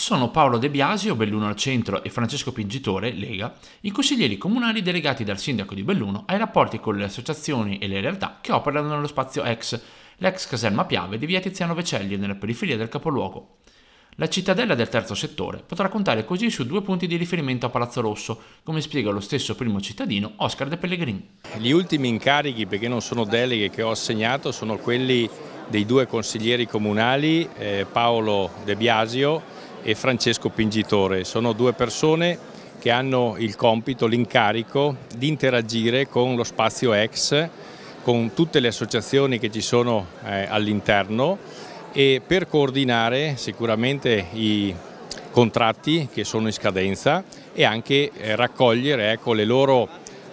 Sono Paolo De Biasio, Belluno al Centro, e Francesco Pingitore, Lega, i consiglieri comunali delegati dal sindaco di Belluno ai rapporti con le associazioni e le realtà che operano nello spazio ex, l'ex caserma Piave di via Tiziano Vecelli nella periferia del capoluogo. La cittadella del terzo settore potrà contare così su 2 punti di riferimento a Palazzo Rosso, come spiega lo stesso primo cittadino Oscar De Pellegrin. Gli ultimi incarichi, perché non sono deleghe che ho assegnato, sono quelli dei 2 consiglieri comunali, Paolo De Biasio e Francesco Pingitore. Sono 2 persone che hanno il compito, l'incarico di interagire con lo spazio ex, con tutte le associazioni che ci sono all'interno, e per coordinare sicuramente i contratti che sono in scadenza e anche raccogliere le loro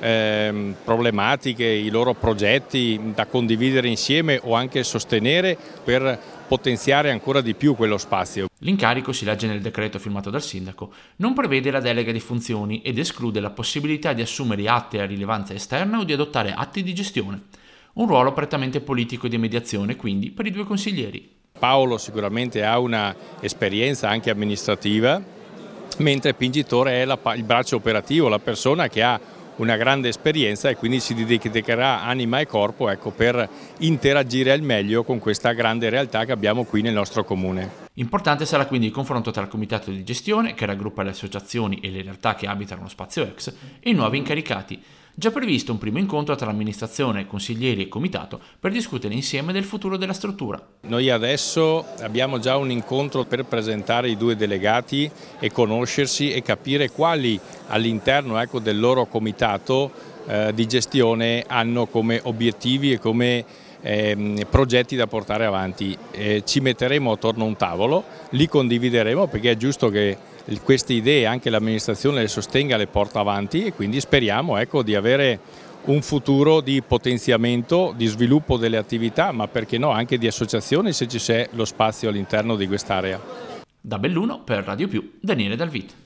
problematiche, i loro progetti da condividere insieme o anche sostenere per potenziare ancora di più quello spazio. L'incarico, si legge nel decreto firmato dal sindaco, non prevede la delega di funzioni ed esclude la possibilità di assumere atti a rilevanza esterna o di adottare atti di gestione. Un ruolo prettamente politico e di mediazione, quindi, per i 2 consiglieri. Paolo sicuramente ha una esperienza anche amministrativa, mentre Pingitore è il braccio operativo, la persona che ha una grande esperienza e quindi si dedicherà anima e corpo per interagire al meglio con questa grande realtà che abbiamo qui nel nostro comune. Importante sarà quindi il confronto tra il comitato di gestione, che raggruppa le associazioni e le realtà che abitano lo spazio ex, e i nuovi incaricati. Già previsto un primo incontro tra amministrazione, consiglieri e comitato per discutere insieme del futuro della struttura. Noi adesso abbiamo già un incontro per presentare i 2 delegati e conoscersi e capire quali all'interno del loro comitato di gestione hanno come obiettivi e come progetti da portare avanti. Ci metteremo attorno a un tavolo, li condivideremo perché è giusto che queste idee anche l'amministrazione le sostenga, le porta avanti, e quindi speriamo di avere un futuro di potenziamento, di sviluppo delle attività, ma perché no anche di associazioni se ci c'è lo spazio all'interno di quest'area. Da Belluno per Radio Più, Daniele Dalvit.